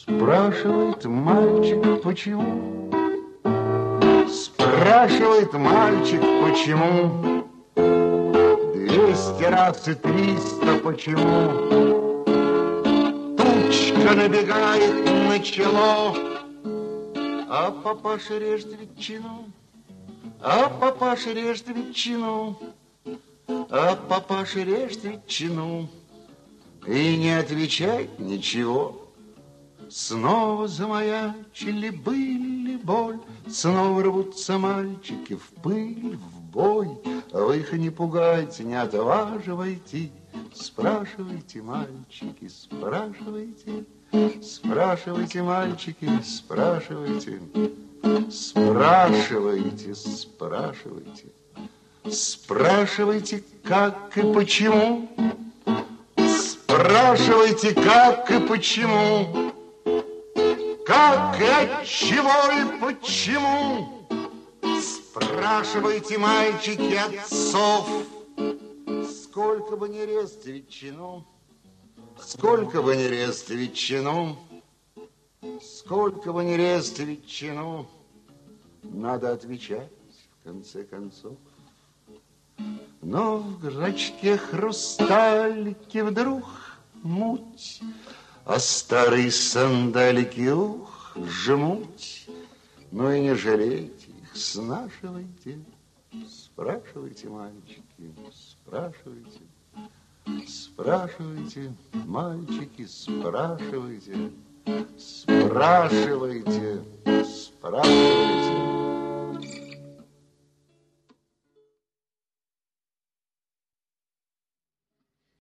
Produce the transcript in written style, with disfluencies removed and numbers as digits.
Спрашивает мальчик, почему? Спрашивает мальчик, почему? 200 раз и 300 почему? Тучка набегает на чело, а папаша режет ветчину, а папаша режет ветчину, а папаша режет ветчину и не отвечает ничего. Снова замаячили быль и боль, снова рвутся мальчики в пыль, в бой. Вы их не пугайте, не отваживайте. Спрашивайте, мальчики, спрашивайте. Спрашивайте, мальчики, спрашивайте. Спрашивайте, спрашивайте. Спрашивайте, как и почему. Спрашивайте, как и почему. Как и от чего и почему? Спрашивайте, мальчики, отцов. Сколько бы ни резать ветчину, сколько бы ни резать ветчину, сколько бы ни резать ветчину, надо отвечать в конце концов. Но в грачке хрусталики вдруг муть, а старые сандалики, ух, жмуть. Ну и не жалейте их, снашивайте. Спрашивайте, мальчики, спрашивайте. Спрашивайте, мальчики, спрашивайте. Спрашивайте, спрашивайте.